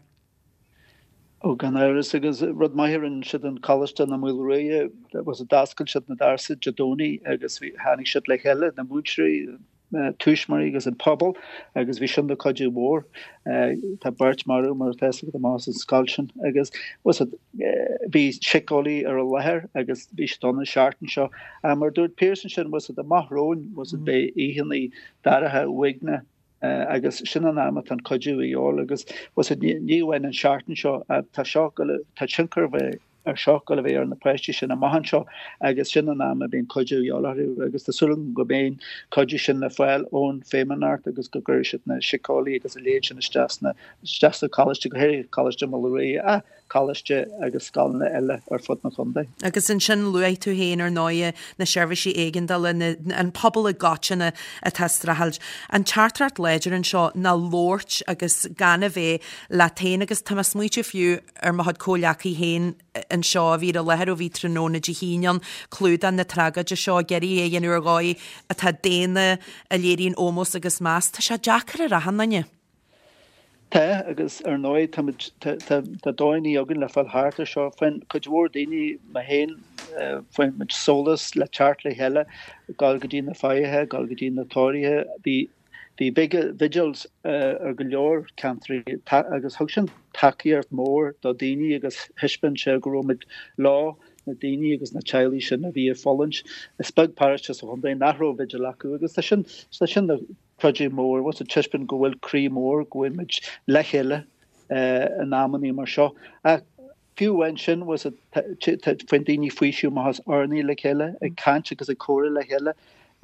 ó gan áras agus rud maihirann siad an choiste na múilréie was a dascail siad na darsa Jadóní agus bhí hánig siad le heile na mútrí tuismarí agus an pobl agus bhí sin de coidú mór tá beirt marú mar teasa go más an sáilsin agus was bhí sicáí ar a lethir agus bhí donna seaartan seo a mar dúirt Pearson sin was a maithróin was it bé íhannaí darathe uigna Uh, agus sin an am an coidú íol agus was it níhain an seaartan seo a tá seo tá sinkar bheith ar seo go bhéh ar na preiste sin a maihan seo agus sin an am a bhíon coidú íolú agus tásúlan go béin coidú sin na fáil ón fémanart agus go gur si na sicáí agus a léad sin na steasta choiste go héir choiste má ré a choiste agus scalna eile ar fud na chunda. Agus in sin luid tú héin ar náide na seirbhísí éigindal an pobl a gáitina a testrahailt. An chartart léidir an seo na Lord agus ganna bheith le tain agus tá smuoite fiú ar mahad cóleachaí héin an seo a bhí a lethir ó bhí tróna de híinean clúdan na tragad de seo geirí é dhéanú gáí a tá déine a léiríonn ómós agus más tá se deachar a rahananne. Tá agus ar nóid tá dóinní agin le fáil háarta seo fan chuidhór daoine ma héin faoin mit solas le teart le heile gáil go dtí na faithe gáil go dtí na tóirithe bhí Bhí bige vigils ar go leor country agus thug sin takeíart mór do daoine agus hiispan se go róid lá na daoine agus na teilí sin a bhí fallint. Is speg páiste a chun dé nachró vigil acu agus sin sin na proé mór was a tiispan go bhfuil crí mór gohfuil mid lehéile an námaní mar seo. Fiúhain sin was fan daoine faoisiú má has ornaí le chéile ag cant agus a córa le heile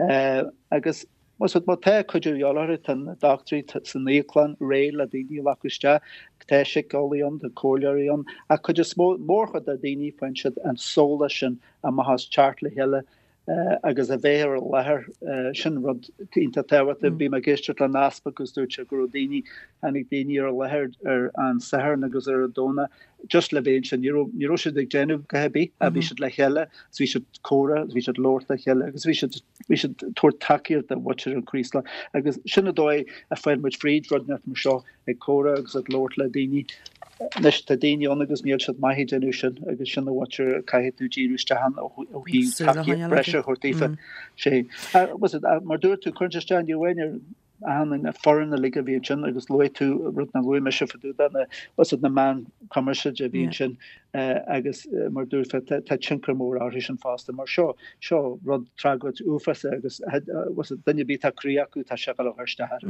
agus was het mat chuidir jolar an doctorí san nélan ré a daoine lacuiste teise gáíon de cóileiríon a chuidir mórcha a daoine foiinsead an sóla sin a ma has chart le heile agus a bhéir a lethir sin rud tínta tehata bí me géisteart le naspa agus dúirte go daoine anig daoine ar a lethir ar an sahar agus ar a dóna just le bhéin sin níró siad ag déanamh go hebí a bhí siad le heile bhí siad córa bhí siad Lord le heile agus bhí siad bhí siad tuair takeíir de watcher an crísla agus sinna dóid a féin muid fríd rud net mar seo ag córa agus ag Lord le daoine Nis tá daine agus níl siad maihí denú sin agus sinna watcher caihéú díúiste han ó hí breise chortífa sé mar dúir tú chustein dúhainir an na foreign liga bhí sin agus lo tú rud na luime se faú na was na man commerce a bhí sin agus mar dúir tá tinkar mór áéis sin fásta mar seo seo rud tragad úfas agus was danne bí tárí acu tá se go chuirstathe.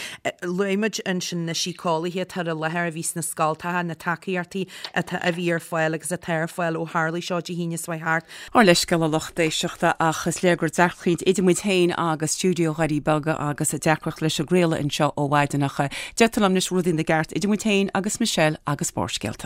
Luimiid an sin na síálathe tar a lethir a vís na scaltathe na takeíartí a a bhí ar fáil agus a teir fáil ó Harlaí seo de híine swaithart. Á leis go lochtéisioachta achas légur deachchuid idir muid héin agus stúdio garí belga agus a deacrach leis a gréile in seo ó bhaidenacha. Detalm nis rudín de gart idir muid héin agus Michelle agus Bórscéalta.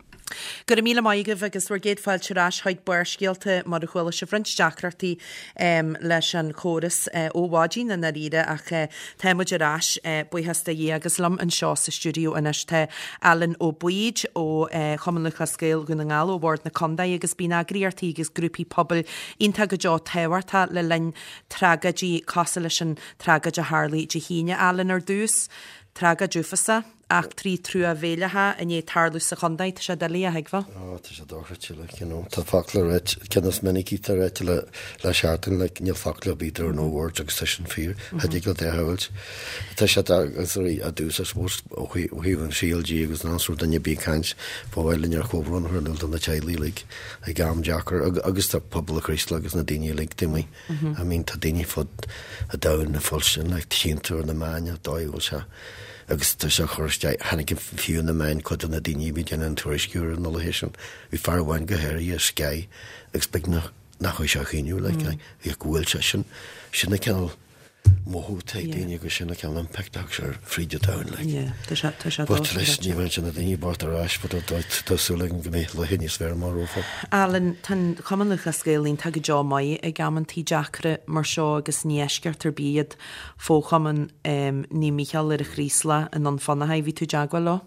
Gur míle maigah agus bhar géad fáil teráis haid buircéalta mar a chuil se Frint deachreachtaí leis an choras óhádín na ríide ach téimeid arás buhasta dhé agus lam an seo sa stúdio inis te Alan ó Buid ó Chomanlacha Scéal gona ngáil ó bhard na Condaí agus bína agriartaí agus grúpi pobl ionta go deá tehairta le lein tragadí casa leis an tragad a Harlaí de híine Alan ar dús tragad dúfasa ach trí trú a bhéilethe in é tarlú sa Condaid se dalí a heagfa? Á tá sé dáchate le tá fala réit cenas minicí tar réite le le seaartan le níl fala bíidir nó bhir agus tá sin fír hadí go déhailt. Tá sé agus a dús óhíhann síaldí agus náú danne bí caiint fáhhailinn ar chomhrún chuil an na telílig a gam deachar agus tá pobl Christla agus na daine le dimí a mín tá daine fod a dain na fáilsin le tíú na maine dáhil se. agus tá se chuirte hanig fiú na main chu na daine bhí an an tuaisciúr an nóhéisisin bhí farhhain go héir a Sky agus be nach chu se chéú le bhí gohfuil se sin sinna ceall móthú te daine go sinna cean an peach ar fríide dain le. But leis ní bhain sinna daoine bart arás bud dosúla go mé le hinní sfr mar rófa. Alan tan cumanach a scélín tag go mai ag gamantí deacre mar seo agus níesceart ar bíad fóchaman ní Michael ar a chrísla an an fanna haimhí tú deagha lá?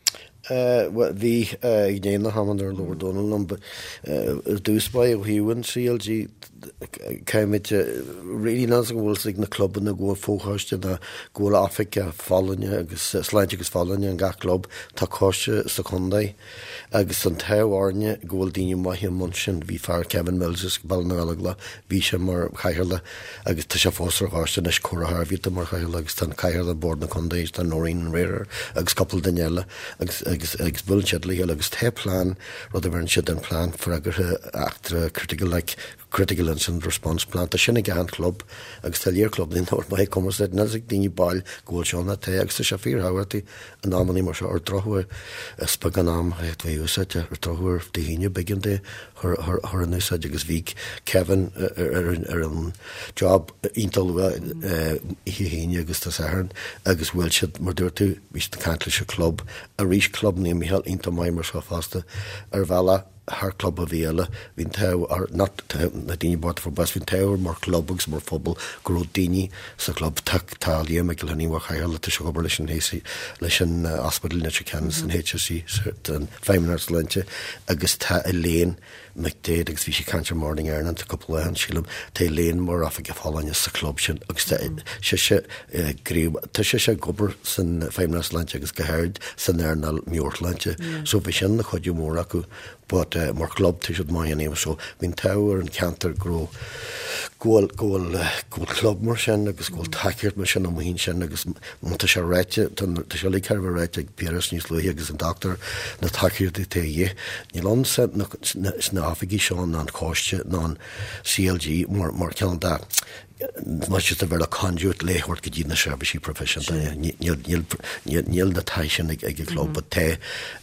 Bhí ag déana haman ar Lord Donald ar dúspa ó hiúin C L G caiimiid réí ná go bhfuil sig na clubban na go fóáiste na ggóla Africa fallne agus sláinte agus fallne an ga club tá cóiste sa chundaid agus an taháne ggóil daine maihí mun sin bhí fear Kevin Mills ballna eile bhí sé mar chaile agus tá sé fósar háiste nes chorathhí mar chaile agus tan caiir a bord na chundaid tá nóín réir agus couple daile agus agus agus bullshit le agus te plan rud a bhar siad an plan for agur achtra critical like critical incident response plan a sinna gan club agus talíar club in or mai commas na daoine bail ggóil seánna te agus sé fír hahairtaí an námaní mar se ar trothúir spa gan ná het bhí úsáte ar trothúir daoine begin de th an úsáid agus bhí Kevin ar an job íntalú híine agus tá san agus bhfuil siad mar dúirtú vís na cantlaise club a rís club ní Michael inta mai mar se fásta ar bhela haar club a bhéle hín tau ar not na daine bart for bas hín tair mar clubbugs mar fphobal gro daine sa club tatália me go leníhha chaile te se go leis an héí leis an ospedal net Ken an H S C an feiminar lente agus tá a léon me déad agus bhí sé cantir morning airna a couple an sílam té léon mar af go fáine sa club sin agus sé sé gríb tá sé sé gobar san feiminar lente agus gohéird san airnal miortlante so bhí sin na chuidú mór acu but uh, mar club tu siad mai anéim so hín tair an cantar gro ggóil ggóil ggóil club mar sin agus ggóil takeart mar sin am hín sin agus mta se réite tá se le ceir réite ag Pierce níos luí agus an doctor na takeart i té dhé ní lan na afigí seán ná an cóiste ná an C L G mar mar cean da much a bhar a conduit léhort go dtína sebesí profession níl na taisin ag ag club te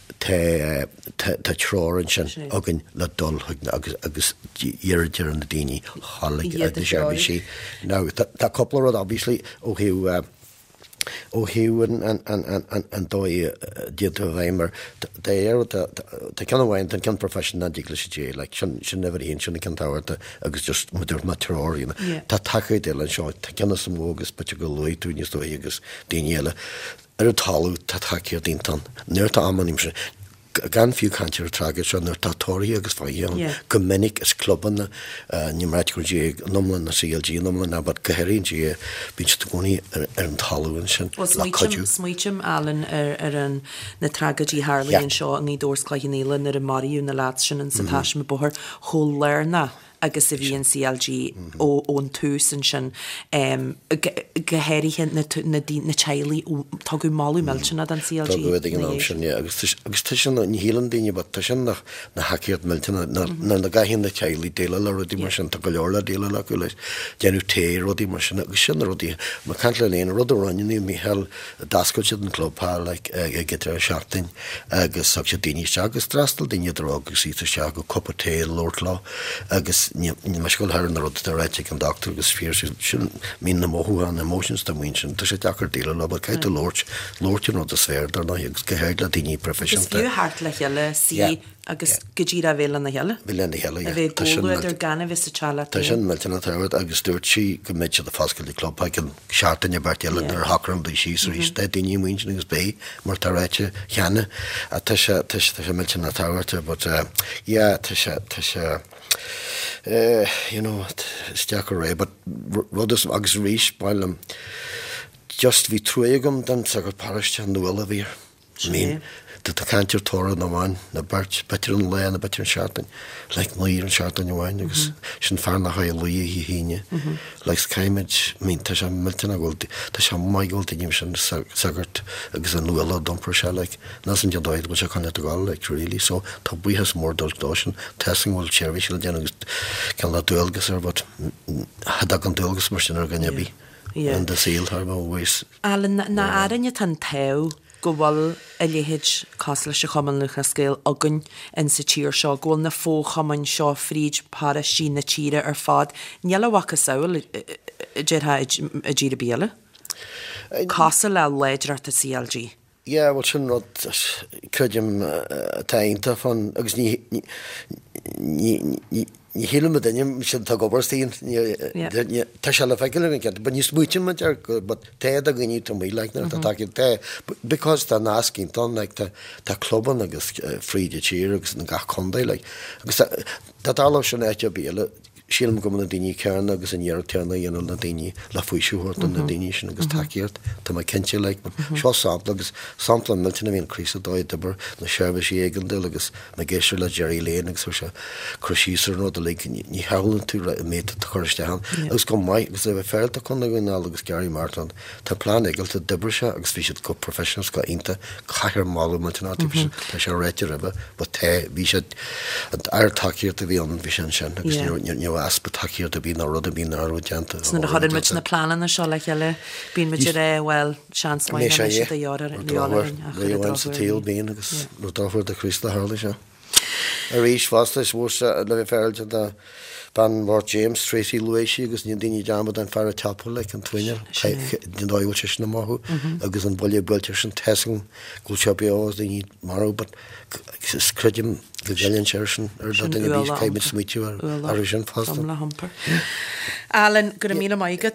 tá tróir an sin agan le dul agus agus dhéidir an na daoine hálaigh a sebesí. Now tá coupler rud obviously ó hiú ó hiú an dói dianta bhéimar déir tá cean bhhain an cean profession na dígla sé dé le sin never híon sinna cean táhairta agus just muidir matróína tá takeid eile seo tá ceanna sam mógus pete go luí túníos dó agus daine ar a talú tá takeir díntan nuir tá ammaním sin gan fiú cantir tragad se nuir tátóirí agus fáíán go minic is clubban níráitguré nómlan na C L G nómlan na bad gohéirín dí bín gcóí ar an talúin sin chuú. Smuoitim Allan ar an na tragadí Harlaíonn seo an ní dórsclaíile ar a maríú na lá sin an sa táis me bothir thó leirna agus a bhíon C L G ó ón túsan sin gohéirithe na tealaí tá go máú milltena an C L G. agus tu sin ní hílan daine ba sin nach na haceart milltena na na gaihíon na tealaí déile le rudí mar sin tá go leorla déile le go leis déanú té rodí mar sin agus sin rodí mar can le léon rud a ranniuí mí hell dascoil siad an clubpá le gitar seaartain agus sag sé daine se agus drastal daine agus í se go coppa té Lord lá agus ní meiscoil ar an rud a réite an doctor agus fír sin mí na móthú an emotions do mún sin tá sé dechar díile le caiit a Lord Lordtin rud a sfér dar na agus gohéir le daoine profession. Fiú hart le heile sí agus godíra bhéile na heile? Bhí na heile a bheith góidir ganna vis teala. Tá sin milltena táhad agus dúirt si go méid a fáscail í club an seaartain bertile ar hacram dí sí rí de daoine muin agus bé mar tá réite cheanna a tá sé milltena táhairt but yeah tá sé tá sé Uh, you know, steach a ré, but rudas agus rís bailm just hí truigam den sa go pariste an nuile bhír. Mín dat a cantir tóra na bhain na bert betir an le na betir an seaartain le muír an seaartain bhhain agus sin fear na ha luí hí híine leis caiimiid mín tá sé milltena ghil tá sé maigil danim sin sagart agus an nuile dompur se le ná an dedáid go se chuna gáil le rilí so tá buhas mór dultá sin testing bhil séirhí le déana agus cean le dúilgus ar bud had an dúilgus mar sin ar gannebí an de síl th bhis. Alan na áirinne tan tau go bhfuil a léhéid cos leis se chaman lucha scéil agan in sa tír seo ghfuil na fó chaman seo fríd para sí na tíre ar fád. Níl bhacha saoil Did ha a G de bíle? Casa le leidir at a C L G. Ja, wat sin rot krudim tainta fan agus ní ní héle me dinne sin tá goberstín tá se le feile get, but ní smuitin man er but te a gní to mí leitnar tá take te because tá nascin tan like tá clubban agus fríide tíir agus na gach condé like agus tá all sin etja bíle sílam go na daoine ceann agus an dhearú teanna dhéanam na daoine le faoisiúirt an na daoine sin agus takeíart tá mai cinnte le seo sampla agus sampla miltina bhíon crísa dóid dabar na seirbhís éigean agus na géisiir le Jerry Lane agus se cruisíar nó le ní helann tú le méta chuiristeán agus go mai agus a bheith fearta chun na gúná agus Gary Martin tá plán éigeilta dabar se agus bhí siad go professionals go inta caiir mála miltina tá se réite ribh ba te bhí se air takeíart a bhí an bhí sin sin agus ní aspa takeíir a bhí na rud a bhí áú deanta. Sna hadin mit na planan na seo le cheile bín mit ré bhfuil seans mai a dhear sa tíal bíon agus nó dáfuir de Christ le hála se. A rís fásta bhór le bheith fearlte de ban War James Tracy Luisi agus ní daoine deamba an fear tappa le an twinine den dáhil se na máthú agus an bolí builtir sin tesan go se beás daoine marú, but cruidim go Gillian Sherson ar dat in bís caiimid smitiú ar sin fásta. Alan go mí maigad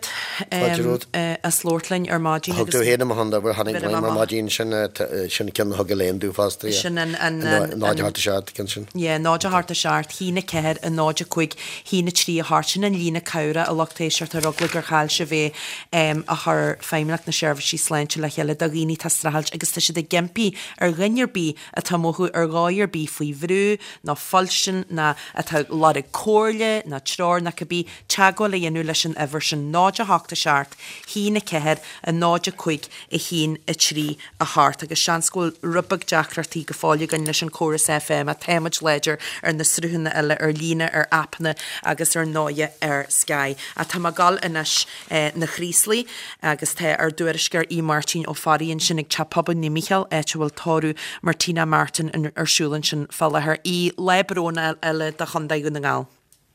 a slóirtlein ar mádín. Thugtú héanam handa bhar hanig lein mar mádín sin sin cin thug léon dú fásta. Náide harta seart cin sin. Ié, náide harta seart, hína ceir a náide chuig hína trí a hásin an lína cabra a lochtéisiart a rugla gur chail se bheith a th féimlaach na seirbhísí sláinte le cheile a rií tá strahailt agus tá si de gempi ar rinnearbí a tá mothú ar gáirbí faoi bhrú ná falsin na atá lá a cóirle na trár na cabbí teagá le dhéanú leis an ever sin náide háta seart hína ceir a náide chuig i hín a trí a háart agus seanscóil rubag deachratí go fáile gan leis an Chorus F M a téimeid léidir ar na srúhanna eile ar lína ar apna agus ar náide ar Sky. A tá gal inis na chríslí agus the ar dúirisgur í Martin ó faríonn sin ag chapabban ní Michael éitehfuil táú Martina Martin arsúlann sin fallthir í lebróna eile de chundaigú na gáil.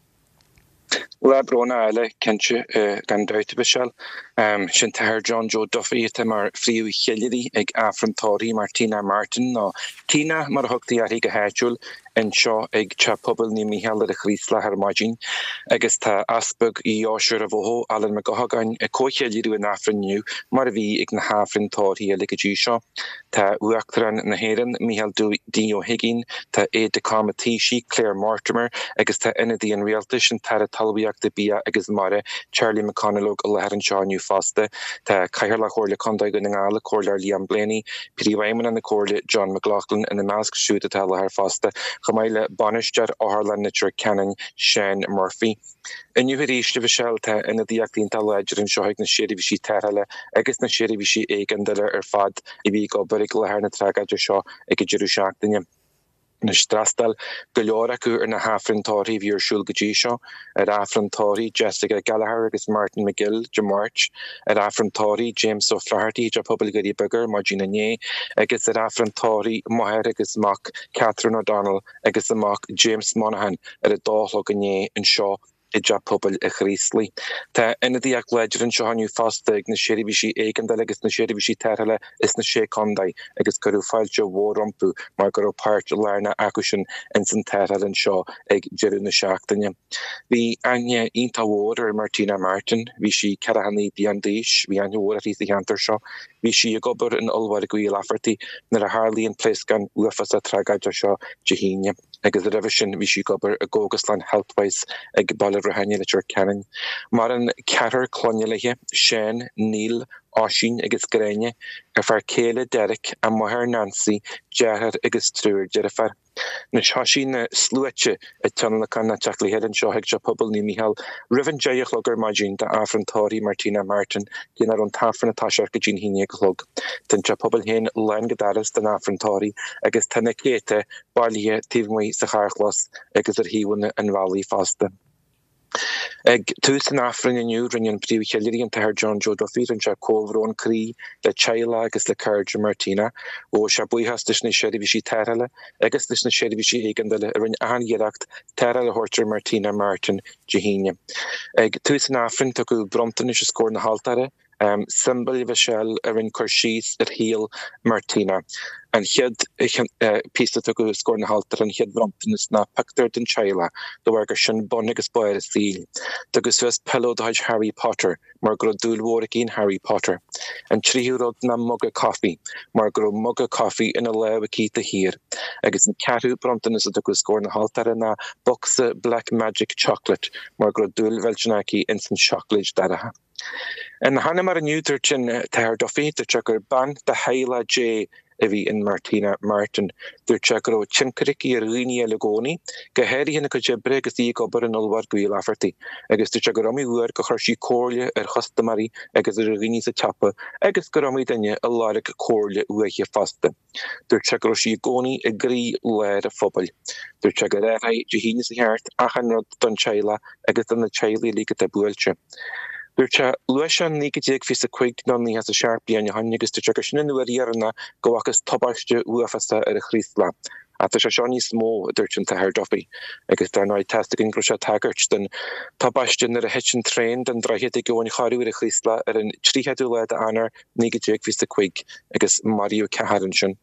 Lebrona eile kense gan duite besel sin teir John Joe Duffy mar friú chéirí ag afrantóí Martina Martin ná Tina mar hogtaí a go héúil in seo ag te pobl ní Michael a chrísla ar maidin agus tá asbug í áisiir a bhó Alan me gothagain a cóchéidirú in afranniu mar a bhí ag na hafrantóí a ligadí seo Tá uachtaran na héan Michael Dí O'Higgin tá é de Comatíisi Claire Mortimer agus tá ina dí an réaltas an tar a talbíach de bí agus mare Charlie McConnell a lehar an seániu faste Tá caiir le chóirle condaig na ngála cóirlear Liam Blaney Príomhaimen an na cóirle John McLaughlin in na measc siúta tá lehar faste Chamaile banistear áharlan nature Canon Shane Murphy. In nu éiste bhseilta ina dtíachtaín tal leidir an seoigh na séirihí teile agus na séirihí éigeandile ar fad i bhí go burig lethar na tregaidir seo ag go dúrú seachtainine. Na strastal go leor acu ar na hafrantóí bhí arsúil go dtí seo ar afrantóí Jessica Gallagher agus Martin McGill de March ar afrantóí James O'Flaherty de pobl goí bugur Margina Né agus ar afrantóí Mohair agus Mac Catherine O'Donnell agus amach James Monaghan ar a dálog a Né an seo i de pobl a chríslí. Tá ina dtíach leidir an seohanniu fasta ag na séirihí éigeandile agus na séirihí teile is na sé condai agus gurú fáilte mhórrompu mar gur páirt lena acu sin in san teile an seo ag dearú na seachtainine. Bhí aine ionta mhór ar Martina Martin, bhí si cerahannaí díandíis, bhí aine mhór a rí cheantar seo, bhí si a gobar an olhhar a goí lafartí nar a hálíonn pléis gan uafas a tregaidir seo de híine. agus a revision bhí si gobar a Góguslan Healthwise ag bail rohanne le Canon. Mar an ceatar clonnealathe Shane, Neil, Áisín agus Gréine ar fear Céile Derek a Mohair Nancy dearthar agus trúir dearfar. Na seaisí na slúite a tunlacha na teaclahéad an seo ag de pobl ní Michael rivan deich logur maidín de afrantóí Martina Martin gin ar an tafran atá sear go dín híine glog. Tan de pobl héin lein godaras den afrantóí agus tanna céite bailíthe tíomhmhaí sa charchlas agus ar híhanna an bhelaí fásta. Ag tús an affrin iniu rinne an príomh cheilirí an tair John Joe Duffy an se cóhrón crí le Chayla agus le Carja Martina ó se buíhas leis na seirbhísí teile agus leis na seirbhísí éigeandaile ar an anhéireacht teile Horcher Martina Martin Jehíine. Ag tús an affrin tu go Brompton is scór na haltare um, symbol Vishal ar an Corshís ar Heel Martina. And head uh, piece to go score na halter and head Brompton is na pactor den Chayla the worker shin bonnigus boy seal to go west pillow the Harry Potter Margaret Dul Warwick Harry Potter and tri rod na mugga coffee Margaret mugga coffee in a lewe key to here agus in Catu Brompton is to go score na halter na box black magic chocolate Margaret Dul Velchanaki instant chocolate daraha. And Hannah mar Newton Tair Duffy the checker ban the Haila J Evi in Martina Martin der chakro chinkriki rini legoni geheri hin ko bregus di go bar an olwar gwil aferti agus der chagromi wer ko kharshi korle er khastamari agus der rini se chapa agus gromi danye a larik korle weche faste der chakro shi goni agri led fobal der chagara hai jehini se hart achan rod don Chayla agus don the Chayli like te buelche. Durcha Luishan Nikadik fis a quick nonni has a sharp and Johannigus to Chakashin in the Yarna go akas tobaste uafasta at a Chrisla. At the Shashani small Durchan to her Duffy. I guess they're not tastic in Grusha Taggart, then Tobashtin at a hitchin trained and dry hit to go in Haru with a Chrisla at an Trihadula the honor Nikadik fis a quick, I guess Mario Kaharanshan.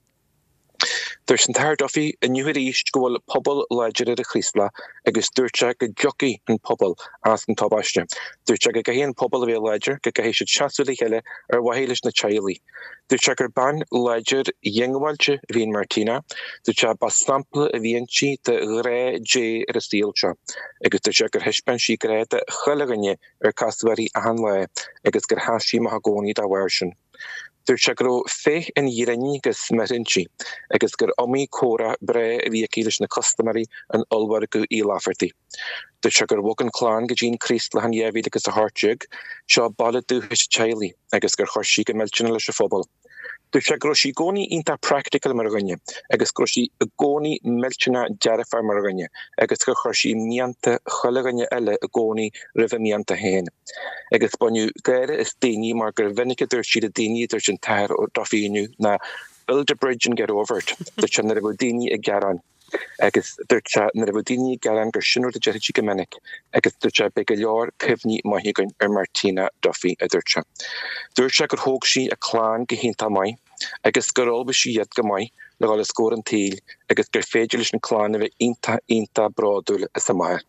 There's an entire Duffy a new east go pobble ledger at a Chrisla, agus Durcha a jockey and pobble as in Tobashtin. Durcha a gahan pobble of a ledger, Gagahish Chassuli Helle, or Wahilish na Chayli. Durcha ban ledger Yangwalche Vin Martina, Durcha Basample Vienchi the Re J Restilcha. Agus Durcha Hishpan she great the Hulaganye or Castvari Ahanla, agus Gerhashi Mahagoni da version. Der chagro fe in Yirani gus Merinchi, agus gur omi cora bre vi akilish na customary and ulwargu e lafferty. Der chagar wogan clan gajin Christla han yevi gus a heartjug, shaw ballad du his chili, agus gur horshi melchinalish fobble. Der chagro shi goni inta practical marganya, agus groshi goni melchina jarafar marganya, agus gur horshi mianta cholaganya elle goni river mianta hen. Agus bonu gare is dini marker venica der shi the dini der entire or Duffy nu na build a bridge and get over it. The Chanarabodini a garan. Agus der cha Narabodini garan gershinor the Jerichi Gamenik. Agus der cha begalor pivni mahigan er Martina Duffy a dercha. Der cha gur hogshi a clan gehinta mai. Agus gur olbishi yet gamai. Legal a score and tail. Agus gur fedelish na clan of inta inta broadul as a mile.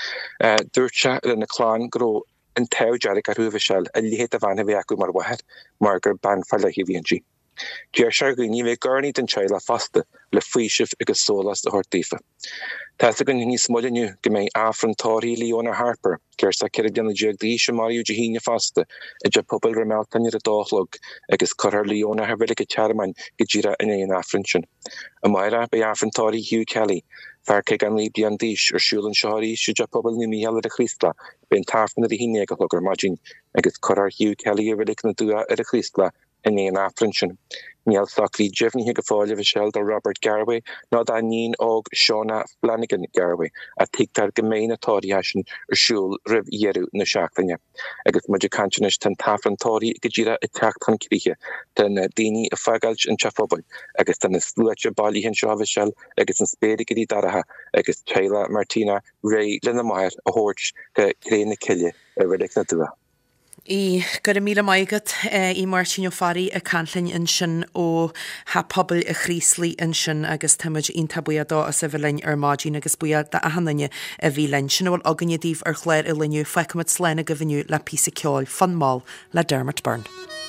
Der cha in a clan grow and tau Jarek ar Vishal a lihet a van heviaku mar wahed marker ban falla hivianji. Ger sharguni ve garni den Chayla faste le fuishif agus solas the hortifa. Tasagun hini smolinu gemei afran Tori Leona Harper ger sa keridian jagdisha Mario Jehina faste a ja popel remeltan ir dachlog agus corar Leona Hervelike Charman gejira in ein afrinchen. A Myra be afran Tori Hugh Kelly Far ke an leib an dish or shul an shari should ja pobl ni miel de Christla ben tafn de hinne go margin agus corar Hugh Kelly relik na dua er Christla in ein afrinchen. Niall Thockley Jeffney Higgafáile Vishal the Robert Garway, not a Neen Og Shauna Flanagan Garway, a Tigtar Gemaina Toriashin or Shul Riv Yeru na Shaktanya. Agus Majikancanish ten Tafran Tori Gajira attacked on Kriche, ten Dini a Fagalch and Chafobal, Agus ten Sluacha Bali and Shavishal, Agus and Spadicity Daraha, Agus Chayla Martina, Ray Linnemeyer, a Horch, Krane Kille, a Redicna Dua. I gur míle maigad I Martin Fari a canlainn in sin ó ha pobl a chríslí in sin agus táid ionta buadá a sa bhlein ar mágin agus buad a hananne a bhí lein sin bhfuil aganine díomh ar chléir i leniu feicimid sléna go bhiniu le pí ceáil fan máil le Dermot Byrne.